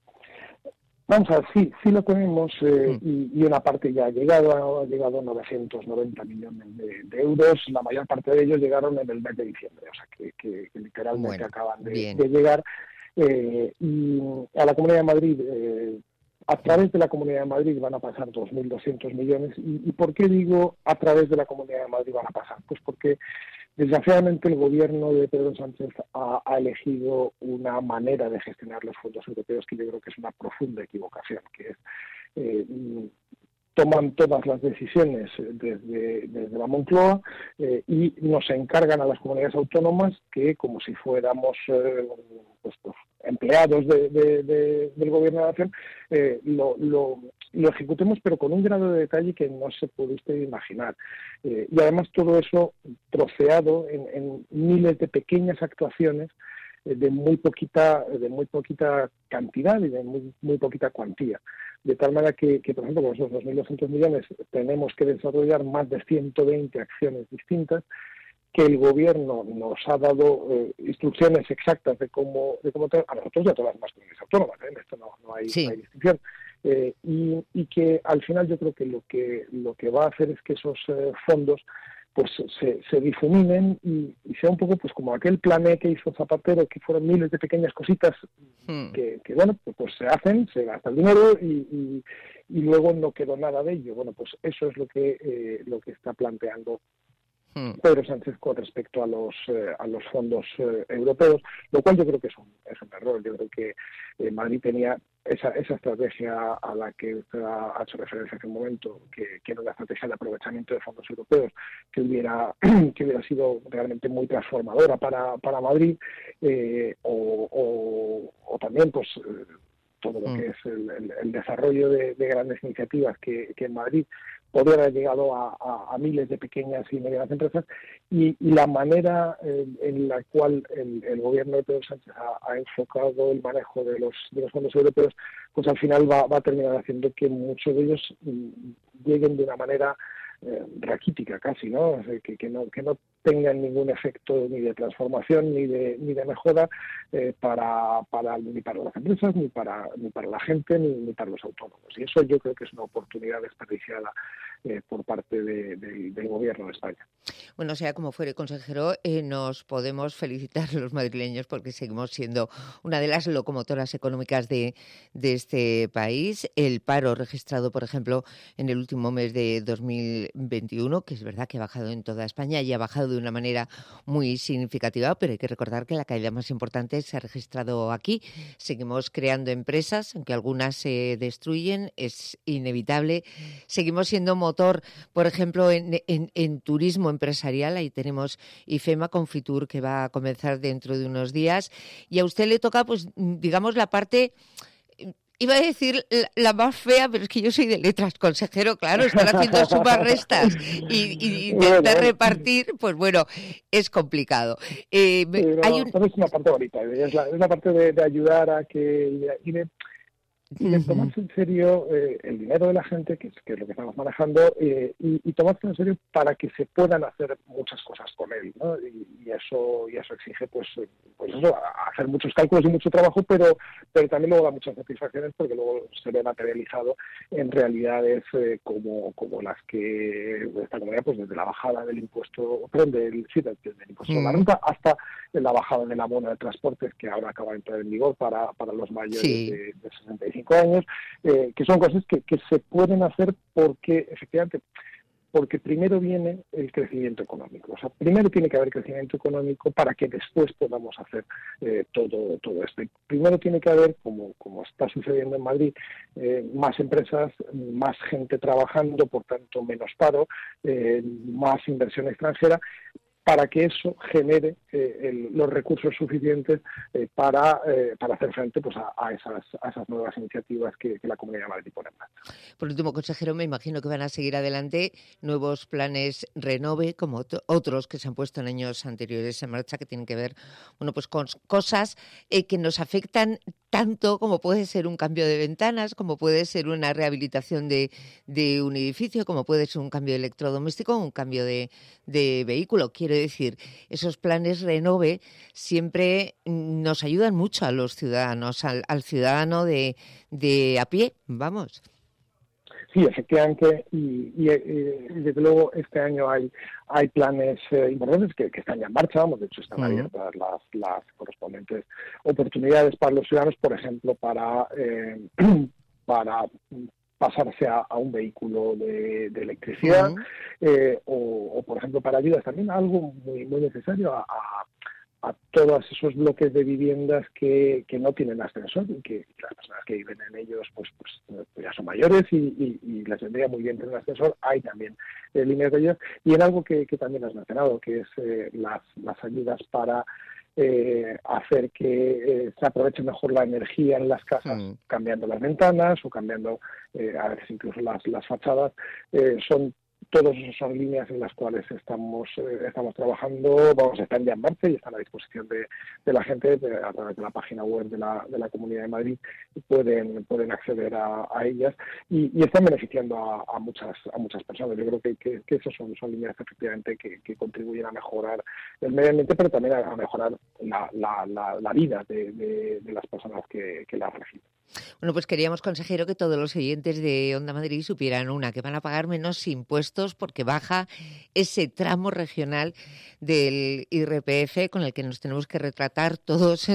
Vamos a ver, sí lo tenemos, y una parte ya ha llegado 990 millones de euros. La mayor parte de ellos llegaron en el mes de diciembre, o sea que literalmente acaban de llegar. Y a la Comunidad de Madrid, a través de la Comunidad de Madrid van a pasar 2.200 millones. ¿Y por qué digo a través de la Comunidad de Madrid van a pasar? Pues porque desgraciadamente el gobierno de Pedro Sánchez ha elegido una manera de gestionar los fondos europeos que yo creo que es una profunda equivocación, que es toman todas las decisiones desde la Moncloa y nos encargan a las comunidades autónomas que, como si fuéramos pues, empleados del Gobierno de la Nación, lo ejecutemos, pero con un grado de detalle que no se puede usted imaginar. Y además todo eso troceado en miles de pequeñas actuaciones de muy poquita cantidad y de muy poquita cuantía. De tal manera que, por ejemplo, con esos 2.200 millones tenemos que desarrollar más de 120 acciones distintas, que el Gobierno nos ha dado instrucciones exactas de cómo a nosotros y a todas las demás comunidades autónomas, en esto no hay distinción. Y que al final yo creo que lo que va a hacer es que esos fondos pues se difuminen y sea un poco pues como aquel plan E que hizo Zapatero, que fueron miles de pequeñas cositas que bueno, pues se hacen, se gasta el dinero y luego no quedó nada de ello. Bueno, pues eso es lo que está planteando Pedro Sánchez con respecto a los fondos europeos, lo cual yo creo que es un error. Yo creo que Madrid tenía esa estrategia a la que usted ha hecho referencia hace un momento, que era una estrategia de aprovechamiento de fondos europeos que hubiera sido realmente muy transformadora para Madrid, o también pues todo lo que es el desarrollo de grandes iniciativas que en Madrid podría haber llegado a miles de pequeñas y medianas empresas, y la manera en la cual el gobierno de Pedro Sánchez ha enfocado el manejo de los fondos europeos, pues al final va a terminar haciendo que muchos de ellos lleguen de una manera raquítica casi, ¿no? O sea, que no tengan ningún efecto ni de transformación ni de mejora ni para las empresas, ni para la gente, ni para los autónomos. Y eso yo creo que es una oportunidad desperdiciada por parte del Gobierno de España. Bueno, sea como fuere, consejero, nos podemos felicitar los madrileños porque seguimos siendo una de las locomotoras económicas de este país. El paro registrado, por ejemplo, en el último mes de 2021, que es verdad que ha bajado en toda España y ha bajado de una manera muy significativa, pero hay que recordar que la caída más importante se ha registrado aquí. Seguimos creando empresas, aunque algunas se destruyen, es inevitable. Seguimos siendo motor, por ejemplo, en turismo empresarial. Ahí tenemos IFEMA con Fitur, que va a comenzar dentro de unos días. Y a usted le toca, pues, digamos, la parte... Iba a decir la más fea, pero es que yo soy de letras, consejero, claro, estar haciendo sumas, restas y intentar repartir, pues bueno, es complicado. Es una parte bonita, es la parte de ayudar a que... Y de tomarse en serio el dinero de la gente, que es lo que estamos manejando, y tomarse en serio para que se puedan hacer muchas cosas con él, ¿no? Y eso exige pues eso, hacer muchos cálculos y mucho trabajo, pero también luego da muchas satisfacciones porque luego se ve materializado en realidades como las que esta comunidad, pues desde la bajada del impuesto, del impuesto de la renta hasta la bajada del abono de transportes, que ahora acaba de entrar en vigor para los mayores de 65 años, que son cosas que se pueden hacer porque efectivamente primero viene el crecimiento económico. O sea, primero tiene que haber crecimiento económico para que después podamos hacer todo esto. Y primero tiene que haber, como está sucediendo en Madrid, más empresas, más gente trabajando, por tanto menos paro, más inversión extranjera, para que eso genere los recursos suficientes para hacer frente pues a esas nuevas iniciativas que la Comunidad de Madrid pone en marcha. Por último, consejero, me imagino que van a seguir adelante nuevos planes Renove, como otros que se han puesto en años anteriores en marcha, que tienen que ver pues con cosas que nos afectan tanto como puede ser un cambio de ventanas, como puede ser una rehabilitación de un edificio, como puede ser un cambio de electrodoméstico, un cambio de vehículo. Quiero decir, esos planes Renove siempre nos ayudan mucho a los ciudadanos, al ciudadano de a pie, vamos. sí, efectivamente, y desde luego este año hay planes importantes que están ya en marcha, de hecho están abiertas las correspondientes oportunidades para los ciudadanos, por ejemplo, para pasarse a un vehículo de electricidad, o por ejemplo para ayudas también, algo muy necesario a todos esos bloques de viviendas que no tienen ascensor y que las personas que viven en ellos pues ya son mayores y les vendría muy bien tener un ascensor. Hay también líneas de ayuda, y en algo que también has mencionado, que es las ayudas para hacer que se aproveche mejor la energía en las casas, cambiando las ventanas o cambiando a veces incluso las fachadas. Todos esos son líneas en las cuales estamos trabajando, están ya en marcha y están a disposición de la gente a través de la página web de la Comunidad de Madrid. Pueden acceder a ellas y están beneficiando a muchas personas. Yo creo que esas son líneas efectivamente que contribuyen a mejorar el medio ambiente, pero también a mejorar la vida de las personas que las reciben. Bueno, pues queríamos, consejero, que todos los oyentes de Onda Madrid supieran que van a pagar menos impuestos porque baja ese tramo regional del IRPF con el que nos tenemos que retratar todos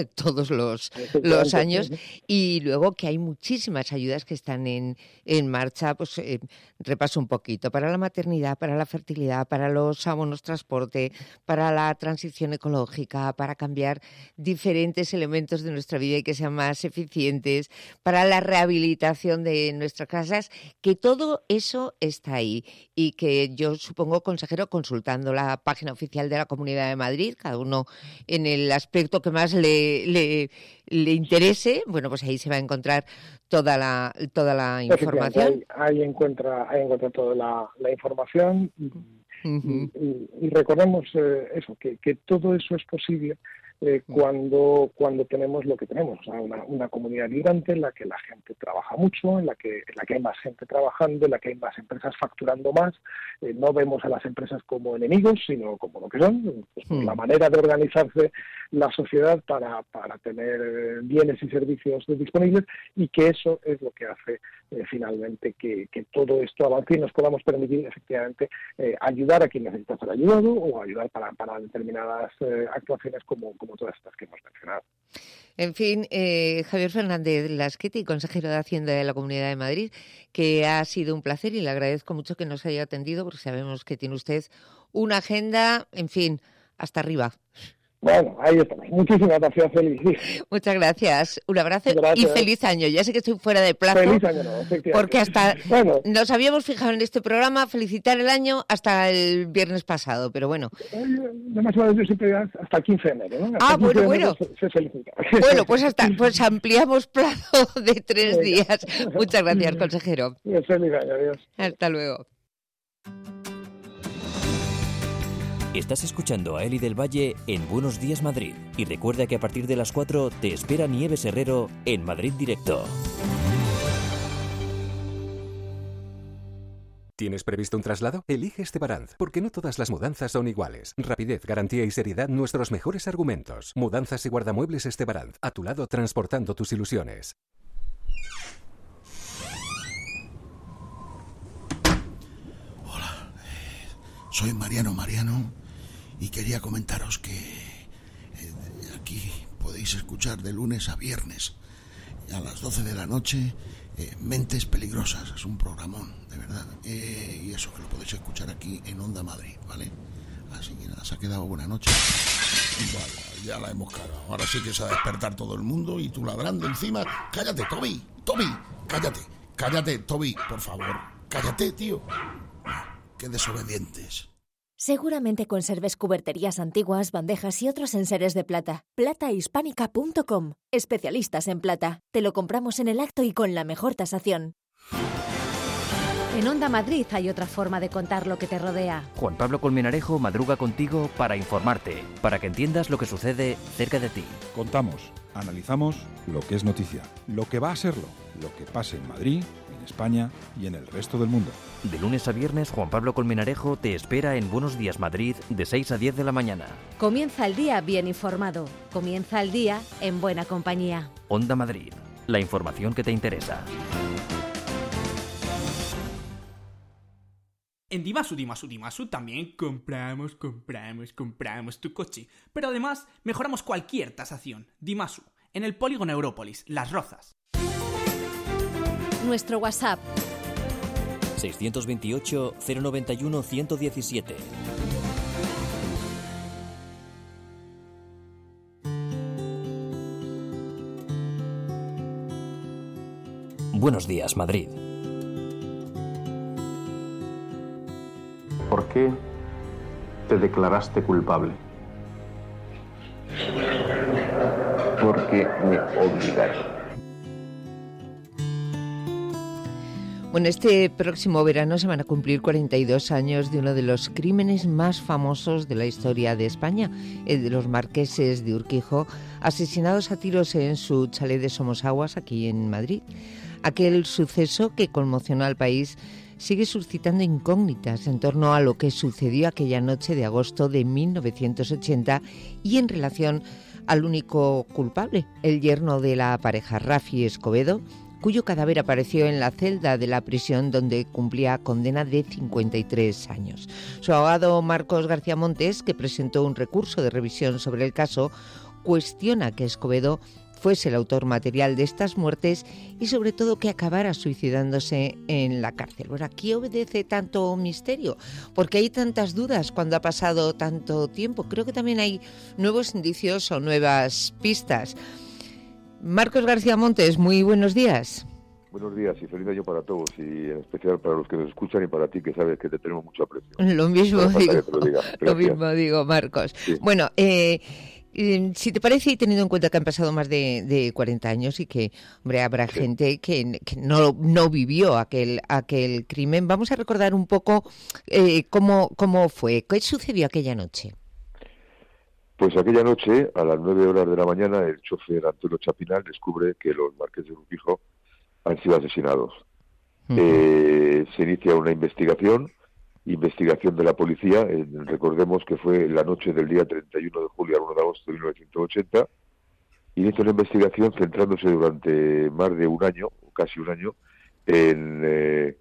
los años, y luego que hay muchísimas ayudas que están en marcha. Pues repaso un poquito: para la maternidad, para la fertilidad, para los abonos transporte, para la transición ecológica, para cambiar diferentes elementos de nuestra vida y que sean más eficientes, para la rehabilitación de nuestras casas, que todo eso está ahí y que yo supongo, consejero, consultando la página oficial de la Comunidad de Madrid, cada uno en el aspecto que más le interese, bueno, pues ahí se va a encontrar toda la información. Ahí encuentra toda la información y recordemos eso, que todo eso es posible cuando tenemos lo que tenemos, o sea, una comunidad vibrante en la que la gente trabaja mucho, en la que hay más gente trabajando, en la que hay más empresas facturando más. No vemos a las empresas como enemigos, sino como lo que son, pues, la manera de organizarse la sociedad para tener bienes y servicios disponibles, y que eso es lo que hace finalmente que todo esto avance y nos podamos permitir efectivamente ayudar a quien necesita ser ayudado o ayudar para determinadas actuaciones como todas estas que hemos mencionado. En fin, Javier Fernández Lasqueti, consejero de Hacienda de la Comunidad de Madrid, que ha sido un placer y le agradezco mucho que nos haya atendido, porque sabemos que tiene usted una agenda, en fin, hasta arriba. Bueno, ahí estamos. Muchísimas gracias, feliz. Muchas gracias. Un abrazo y feliz año. Ya sé que estoy fuera de plazo. Feliz año, no, efectivamente. Porque nos habíamos fijado en este programa felicitar el año hasta el viernes pasado, pero bueno. Demasiado, yo siempre hasta el 15 de enero, ¿no? Hasta bueno. Se felicita. Bueno, pues ampliamos plazo de 3 días. Muchas gracias, consejero. Feliz año, adiós. Hasta luego. Estás escuchando a Eli del Valle en Buenos Días Madrid. Y recuerda que a partir de las 4 te espera Nieves Herrero en Madrid Directo. ¿Tienes previsto un traslado? Elige Estebaranz, porque no todas las mudanzas son iguales. Rapidez, garantía y seriedad, nuestros mejores argumentos. Mudanzas y guardamuebles Estebaranz, a tu lado transportando tus ilusiones. Hola, soy Mariano y quería comentaros que aquí podéis escuchar de lunes a viernes a las 12 de la noche Mentes Peligrosas. Es un programón, de verdad, y eso, que lo podéis escuchar aquí en Onda Madrid, ¿vale? Así que nada, se ha quedado buena noche. Vale, ya la hemos cagado. Ahora sí que se va a despertar todo el mundo y tú ladrando encima. Cállate, Toby, cállate, Toby, por favor, cállate, tío. Qué desobedientes. Seguramente conserves cuberterías antiguas, bandejas y otros enseres de plata. Platahispánica.com. Especialistas en plata. Te lo compramos en el acto y con la mejor tasación. En Onda Madrid hay otra forma de contar lo que te rodea. Juan Pablo Colmenarejo madruga contigo para informarte, para que entiendas lo que sucede cerca de ti. Contamos, analizamos lo que es noticia, lo que va a serlo, lo que pase en Madrid, en España y en el resto del mundo. De lunes a viernes, Juan Pablo Colmenarejo te espera en Buenos Días Madrid de 6 a 10 de la mañana. Comienza el día bien informado. Comienza el día en buena compañía. Onda Madrid, la información que te interesa. En Dimasu también compramos tu coche. Pero además mejoramos cualquier tasación. Dimasu, en el Polígono Európolis, Las Rozas. Nuestro WhatsApp 628 091 117. Buenos días, Madrid. ¿Por qué te declaraste culpable? Porque me obligaron. Bueno, este próximo verano se van a cumplir 42 años de uno de los crímenes más famosos de la historia de España, el de los marqueses de Urquijo, asesinados a tiros en su chalet de Somosaguas, aquí en Madrid. Aquel suceso que conmocionó al país sigue suscitando incógnitas en torno a lo que sucedió aquella noche de agosto de 1980 y en relación al único culpable, el yerno de la pareja, Rafi Escobedo, cuyo cadáver apareció en la celda de la prisión donde cumplía condena de 53 años. Su abogado Marcos García Montes, que presentó un recurso de revisión sobre el caso, cuestiona que Escobedo fuese el autor material de estas muertes y sobre todo que acabara suicidándose en la cárcel. Bueno, aquí obedece tanto misterio, porque hay tantas dudas cuando ha pasado tanto tiempo. Creo que también hay nuevos indicios o nuevas pistas. Marcos García Montes, muy buenos días. Buenos días y feliz año para todos y en especial para los que nos escuchan y para ti que sabes que te tenemos mucho aprecio. Lo mismo digo, Marcos. Sí. Bueno, si te parece, y teniendo en cuenta que han pasado más de 40 años y que, hombre, habrá gente que no vivió aquel crimen, vamos a recordar un poco cómo fue, qué sucedió aquella noche. Pues aquella noche, a las 9 horas de la mañana, el chofer Antonio Chapinal descubre que los marqueses de Urquijo han sido asesinados. Se inicia una investigación de la policía, recordemos que fue la noche del día 31 de julio al 1 de agosto de 1980, inicia una investigación centrándose durante más de un año, casi un año, en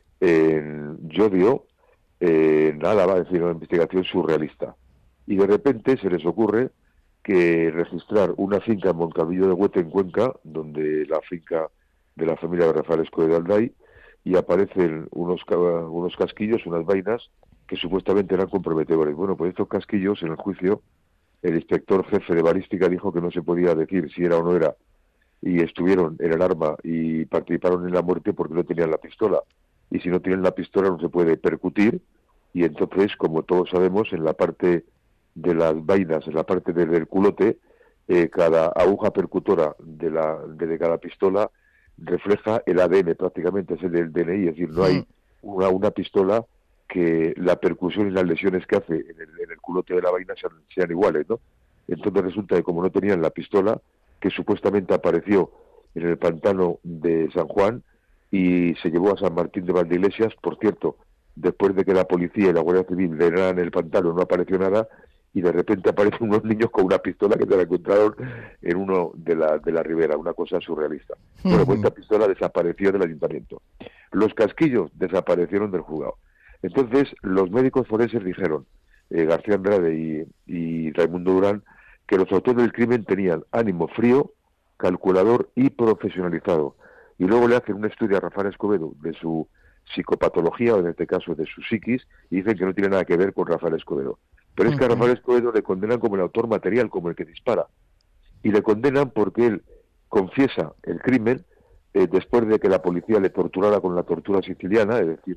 Llodio, en Álava, es decir, una investigación surrealista. Y de repente se les ocurre que registrar una finca en Moncalvillo de Huete, en Cuenca, donde la finca de la familia de Rafael Escobedo de Alday, y aparecen unos casquillos, unas vainas, que supuestamente eran comprometedores. Bueno, pues estos casquillos, en el juicio, el inspector jefe de balística dijo que no se podía decir si era o no era, y estuvieron en el arma y participaron en la muerte porque no tenían la pistola. Y si no tienen la pistola no se puede percutir, y entonces, como todos sabemos, en la parte de las vainas, en la parte del culote, cada aguja percutora de cada pistola refleja el ADN prácticamente, es el del DNI, es decir, no hay una pistola que la percusión y las lesiones que hace en el culote de la vaina sean iguales, ¿no? Entonces resulta que como no tenían la pistola, que supuestamente apareció en el pantano de San Juan y se llevó a San Martín de Valdeiglesias, por cierto, después de que la policía y la Guardia Civil drenaran el pantano no apareció nada, y de repente aparecen unos niños con una pistola que se la encontraron en uno de la ribera, una cosa surrealista. Bueno, pues esta pistola desapareció del ayuntamiento. Los casquillos desaparecieron del juzgado. Entonces, los médicos forenses dijeron, García Andrade y Raimundo Durán, que los autores del crimen tenían ánimo frío, calculador y profesionalizado. Y luego le hacen un estudio a Rafael Escobedo de su psicopatología, o en este caso de su psiquis, y dicen que no tiene nada que ver con Rafael Escobedo. Pero es que a Rafael Escobedo le condenan como el autor material, como el que dispara. Y le condenan porque él confiesa el crimen después de que la policía le torturara con la tortura siciliana, es decir,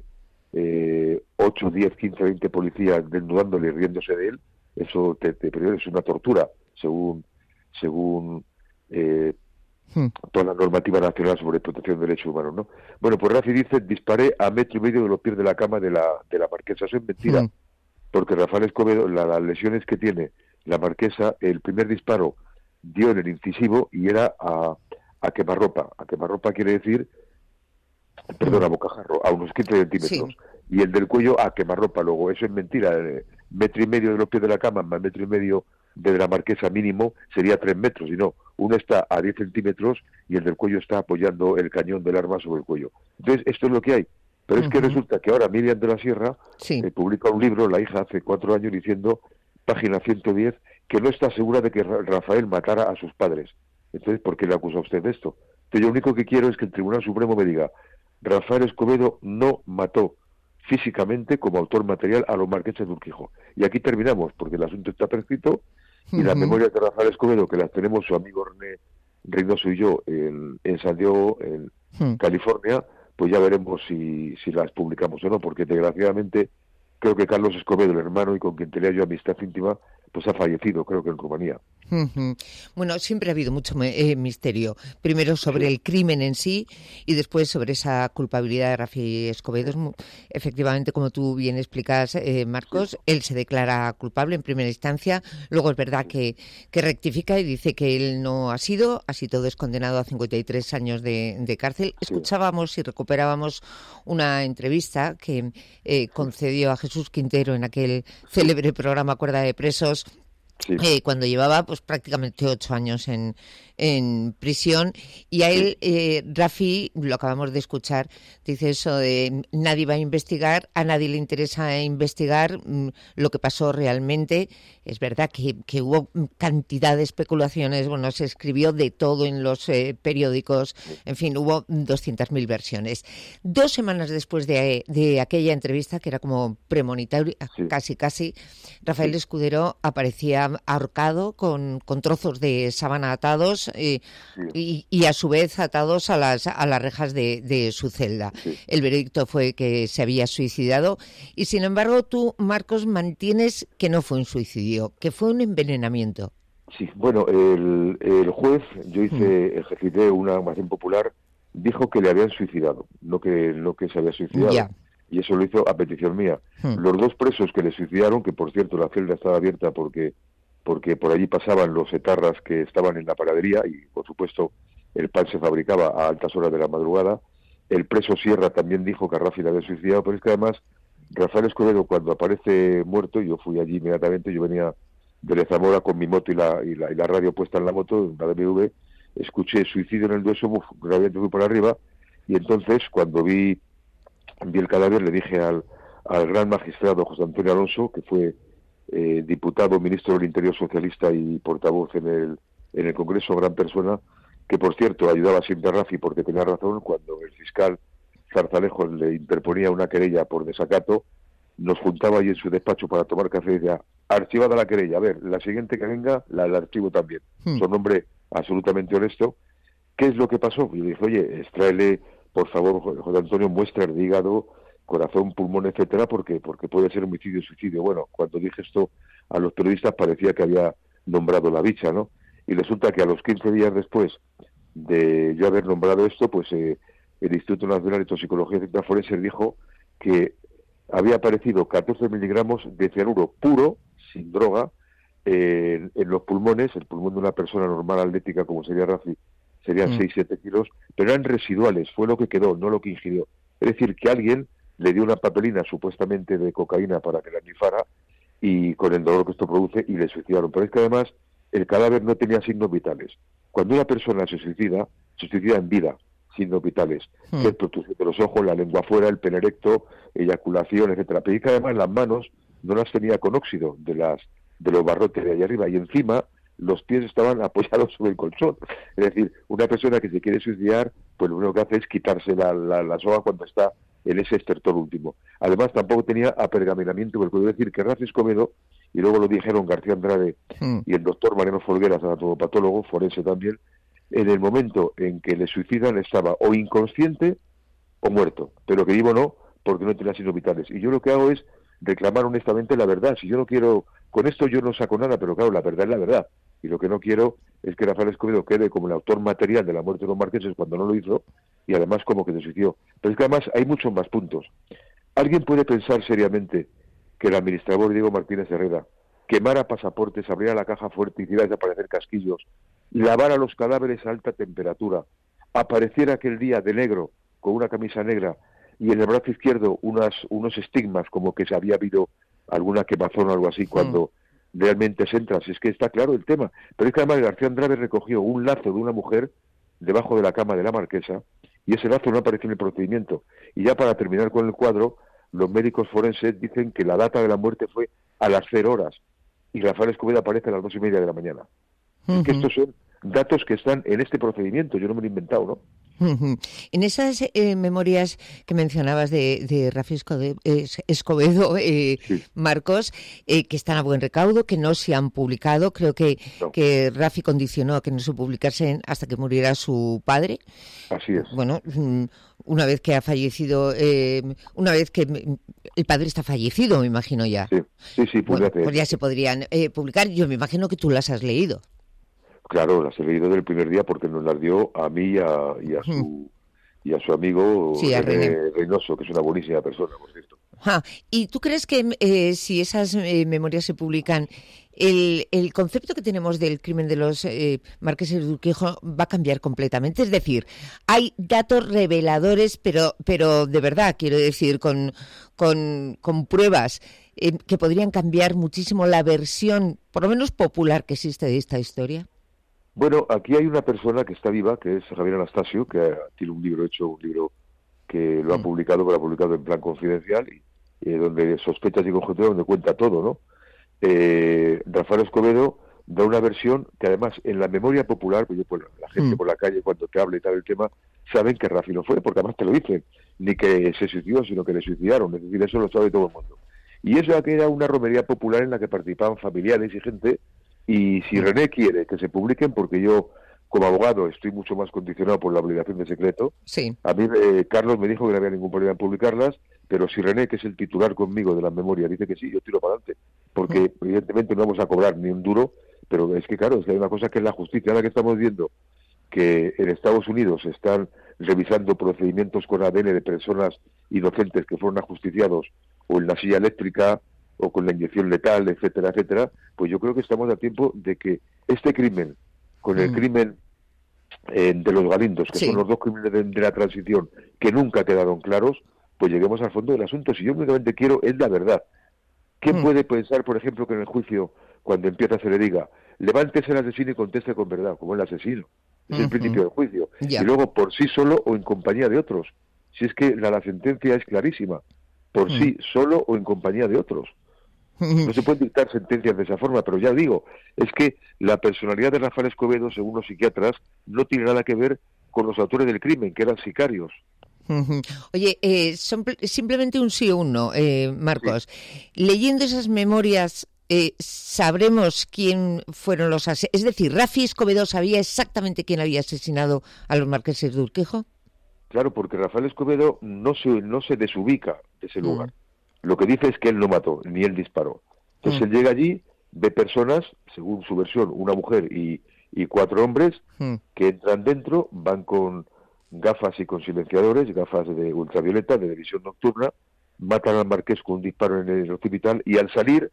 8, 10, 15, 20 policías desnudándole y riéndose de él. Eso es una tortura, según toda la normativa nacional sobre protección de derechos humanos, ¿no? Bueno, pues Rafi dice, disparé a 1,5 metros de los pies de la cama de la marquesa. Eso es mentira. Porque Rafael Escobedo, las lesiones que tiene la marquesa, el primer disparo dio en el incisivo y era a quemarropa. A quemarropa quiere decir, a bocajarro, a unos 15 centímetros. Sí. Y el del cuello a quemarropa. Luego, eso es mentira. 1,5 metros de los pies de la cama más 1,5 metros de la marquesa mínimo sería 3 metros. Y no, uno está a 10 centímetros y el del cuello está apoyando el cañón del arma sobre el cuello. Entonces, esto es lo que hay. Pero es que resulta que ahora Miriam de la Sierra publica un libro, la hija, hace 4 años, diciendo, página 110, que no está segura de que Rafael matara a sus padres. Entonces, ¿por qué le acusa a usted de esto? Entonces, yo lo único que quiero es que el Tribunal Supremo me diga, Rafael Escobedo no mató físicamente como autor material a los marqueses de Urquijo. Y aquí terminamos, porque el asunto está prescrito y las memorias de Rafael Escobedo, que las tenemos su amigo René Reynoso y yo en San Diego, en California, pues ya veremos si las publicamos o no, porque desgraciadamente creo que Carlos Escobedo, el hermano y con quien tenía yo amistad íntima, pues ha fallecido, creo que en Rumanía. Bueno, siempre ha habido mucho misterio. Primero sobre el crimen en sí y después sobre esa culpabilidad de Rafi Escobedo. Efectivamente, como tú bien explicas, Marcos, él se declara culpable en primera instancia. Luego es verdad que rectifica y dice que él no ha sido. Así todo es condenado a 53 años de cárcel. Escuchábamos y recuperábamos una entrevista que concedió a Jesús Quintero en aquel célebre programa Cuerda de Presos, cuando llevaba pues prácticamente 8 años en prisión, y a él, Rafi, lo acabamos de escuchar, dice eso de nadie va a investigar, a nadie le interesa investigar lo que pasó realmente. Es verdad que hubo cantidad de especulaciones, bueno, se escribió de todo en los periódicos, en fin, hubo 200.000 versiones. 2 semanas después de aquella entrevista, que era como premonitoria, casi, Rafael Escudero aparecía ahorcado con trozos de sábana atados y a su vez atados a las rejas de su celda. El veredicto fue que se había suicidado y sin embargo tú, Marcos, mantienes que no fue un suicidio, que fue un envenenamiento. Sí, bueno, el juez, yo ejercité una acción popular, dijo que le habían suicidado, no que se había suicidado. Ya. Y eso lo hizo a petición mía. Los 2 presos que le suicidaron, que por cierto la celda estaba abierta porque por allí pasaban los etarras que estaban en la panadería y, por supuesto, el pan se fabricaba a altas horas de la madrugada. El preso Sierra también dijo que a Rafi le había suicidado, pero es que además Rafael Escobedo, cuando aparece muerto, yo fui allí inmediatamente, yo venía de Zamora con mi moto y la radio puesta en la moto, una BMW, escuché suicidio en el Dueso, realmente fui por arriba, y entonces cuando vi el cadáver le dije al gran magistrado José Antonio Alonso, que fue diputado, ministro del Interior socialista y portavoz en el Congreso, gran persona, que por cierto ayudaba siempre a Rafi porque tenía razón, cuando el fiscal Zarzalejos le interponía una querella por desacato, nos juntaba ahí en su despacho para tomar café y decía, archivada la querella, a ver, la siguiente que venga la archivo también. Es un hombre absolutamente honesto. ¿Qué es lo que pasó? Yo dije, oye, extráele, por favor, José Antonio, muestras de hígado, corazón, pulmón, etcétera, porque puede ser homicidio o suicidio. Bueno, cuando dije esto a los periodistas parecía que había nombrado la bicha, ¿no? Y resulta que a los 15 días después de yo haber nombrado esto, pues el Instituto Nacional de Toxicología y Ciencias Forenses dijo que había aparecido 14 miligramos de cianuro puro, sin droga, en los pulmones. El pulmón de una persona normal, atlética, como sería Rafi, serían 6-7 kilos, pero eran residuales, fue lo que quedó, no lo que ingirió. Es decir, que alguien le dio una papelina supuestamente de cocaína para que la nifara, y con el dolor que esto produce, y le suicidaron. Pero es que además el cadáver no tenía signos vitales. Cuando una persona se suicida en vida, signos vitales, que es protrusión de los ojos, la lengua afuera, el pene erecto, eyaculación, etcétera. Pero es que además las manos no las tenía con óxido de los barrotes de allá arriba, y encima los pies estaban apoyados sobre el colchón. Es decir, una persona que se quiere suicidar, pues lo único que hace es quitarse la soga cuando está en ese estertor último. Además, tampoco tenía apergaminamiento, porque puedo decir que Rafi Escobedo, y luego lo dijeron García Andrade y el doctor Mariano Folgueras, anatomopatólogo, forense también, en el momento en que le suicidan estaba o inconsciente o muerto, pero que vivo no, porque no tenía signos vitales. Y yo lo que hago es reclamar honestamente la verdad. Si yo no quiero, con esto yo no saco nada, pero claro, la verdad es la verdad. Y lo que no quiero es que Rafael Escobedo quede como el autor material de la muerte de los marqueses cuando no lo hizo, y además como que se suicidó. Pero es que además hay muchos más puntos. ¿Alguien puede pensar seriamente que el administrador Diego Martínez Herrera quemara pasaportes, abriera la caja fuerte, hiciera desaparecer casquillos, lavara los cadáveres a alta temperatura, apareciera aquel día de negro, con una camisa negra, y en el brazo izquierdo unos estigmas, como que se había habido alguna quemazón o algo así, cuando realmente se entra? Si es que está claro el tema. Pero es que además García Andrade recogió un lazo de una mujer debajo de la cama de la marquesa, y ese lazo no aparece en el procedimiento. Y ya para terminar con el cuadro, los médicos forenses dicen que la data de la muerte fue a las 0 horas y Rafael Escobedo aparece a las 2:30 de la mañana. Es que estos son datos que están en este procedimiento, yo no me lo he inventado, ¿no? En esas memorias que mencionabas de Rafi Escobedo, Marcos, que están a buen recaudo, que no se han publicado, creo que Rafi condicionó a que no se publicasen hasta que muriera su padre. Así es. Bueno, una vez que ha fallecido, una vez que el padre está fallecido, me imagino ya. Sí, bueno, pues ya se podrían publicar. Yo me imagino que tú las has leído. Claro, las he leído del primer día porque nos las dio a mí y a su amigo René Reynoso, que es una buenísima persona, por cierto. ¿Y tú crees que si esas memorias se publican, el concepto que tenemos del crimen de los marqueses de Urquijo va a cambiar completamente? Es decir, hay datos reveladores, pero de verdad, quiero decir, con pruebas que podrían cambiar muchísimo la versión, por lo menos popular, que existe de esta historia. Bueno, aquí hay una persona que está viva, que es Javier Anastasio, que tiene un libro que lo ha publicado, pero lo ha publicado en plan confidencial, y donde sospechas y conjeturas, donde cuenta todo, ¿no? Rafael Escobedo da una versión que además en la memoria popular, pues la gente por la calle cuando te habla y tal el tema, saben que Rafi no fue, porque además te lo dicen, ni que se suicidó, sino que le suicidaron, es decir, eso lo sabe todo el mundo. Y eso era una romería popular en la que participaban familiares y gente. Y si René quiere que se publiquen, porque yo como abogado estoy mucho más condicionado por la obligación de secreto, a mí Carlos me dijo que no había ningún problema en publicarlas, pero si René, que es el titular conmigo de la memoria, dice que sí, yo tiro para adelante, porque evidentemente no vamos a cobrar ni un duro, pero es que claro, es que hay una cosa que es la justicia. Ahora que estamos viendo que en Estados Unidos están revisando procedimientos con ADN de personas inocentes que fueron ajusticiados, o en la silla eléctrica, o con la inyección letal, etcétera, etcétera, pues yo creo que estamos a tiempo de que este crimen, con el crimen de los Galindos, que son los dos crímenes de la transición que nunca quedaron claros, pues lleguemos al fondo del asunto. Si yo únicamente quiero es la verdad. ¿Quién puede pensar, por ejemplo, que en el juicio, cuando empieza, se le diga, levántese el asesino y conteste con verdad, como el asesino? Es el principio del juicio. Y luego, por sí solo o en compañía de otros. Si es que la sentencia es clarísima, por sí solo o en compañía de otros. No se pueden dictar sentencias de esa forma, pero ya digo, es que la personalidad de Rafael Escobedo, según los psiquiatras, no tiene nada que ver con los autores del crimen, que eran sicarios. Oye, simplemente un sí o un no, Marcos. Leyendo esas memorias, ¿sabremos quién fueron los asesinos? Es decir, ¿Rafi Escobedo sabía exactamente quién había asesinado a los marqueses de Urquijo? Claro, porque Rafael Escobedo no se desubica de ese lugar. Lo que dice es que él no mató, ni él disparó. Entonces él llega allí, ve personas, según su versión, una mujer y 4 hombres, que entran dentro, van con gafas y con silenciadores, gafas de ultravioleta, de visión nocturna, matan al marqués con un disparo en el occipital, y al salir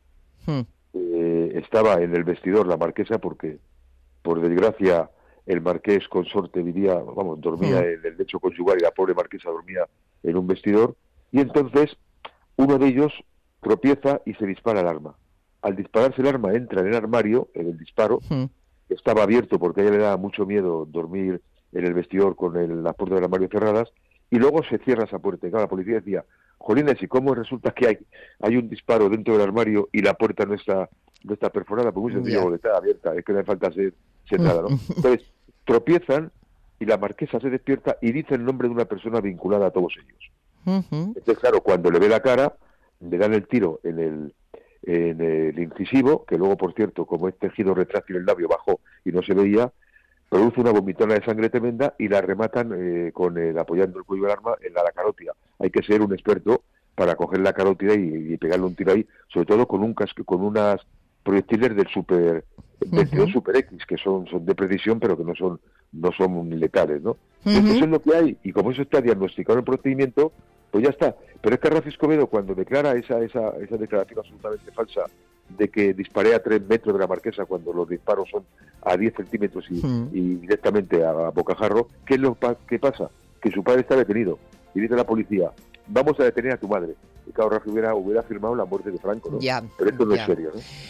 estaba en el vestidor la marquesa, porque, por desgracia, el marqués consorte dormía en el lecho conyugal y la pobre marquesa dormía en un vestidor, y entonces uno de ellos tropieza y se dispara el arma. Al dispararse el arma entra en el armario, en el disparo, estaba abierto porque a ella le daba mucho miedo dormir en el vestidor con las puertas del armario cerradas, y luego se cierra esa puerta. Y claro, la policía decía, jolines, ¿y cómo resulta que hay un disparo dentro del armario y la puerta no está perforada? Pues muy sencillo, está abierta, es que no hace falta ser nada, ¿no? Entonces, tropiezan y la marquesa se despierta y dice el nombre de una persona vinculada a todos ellos. Entonces, claro, cuando le ve la cara, le dan el tiro en el incisivo, que luego, por cierto, como es tejido retráctil el labio bajo y no se veía, produce una vomitona de sangre tremenda y la rematan apoyando el cuello del arma en la carótida. Hay que ser un experto para coger la carótida y pegarle un tiro ahí, sobre todo con unas proyectiles del Super 22 Super X, que son de precisión, pero que no son letales, ¿no? Eso es lo que hay, y como eso está diagnosticado en el procedimiento, pues ya está. Pero es que Rafi Escobedo, cuando declara esa declaración absolutamente falsa de que disparé a 3 metros de la marquesa cuando los disparos son a 10 centímetros y directamente a bocajarro, ¿qué pasa? Que su padre está detenido y dice la policía, vamos a detener a tu madre. Y claro, Rafi hubiera firmado la muerte de Franco, ¿no? Pero esto no es serio, ¿no?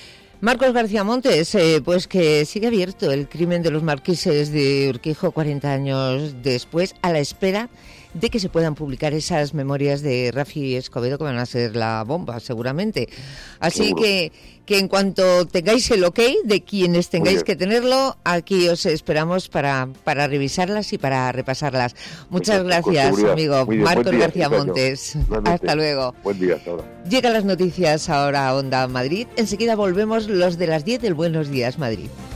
Marcos García Montes, pues que sigue abierto el crimen de los marquises de Urquijo 40 años después, a la espera de que se puedan publicar esas memorias de Rafi Escobedo, que van a ser la bomba, seguramente. Así que en cuanto tengáis el ok de quienes tengáis que tenerlo, aquí os esperamos para revisarlas y para repasarlas. Muchas gracias, amigo Marcos García Montes. Hasta luego. Buen día, hasta ahora. Llegan las noticias ahora a Onda Madrid. Enseguida volvemos los de las 10 del Buenos Días, Madrid.